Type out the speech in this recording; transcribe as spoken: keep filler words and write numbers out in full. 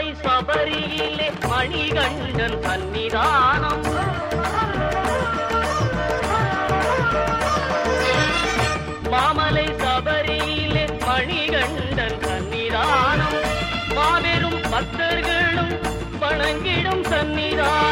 மாமலை சபரியிலே மணிகண்டன் சன்னிதானம். மாமலை சபரியிலே மணிகண்டன் சன்னிதானம். மாபெரும் பக்தர்களும் வணங்கிடும் சன்னிதானம்.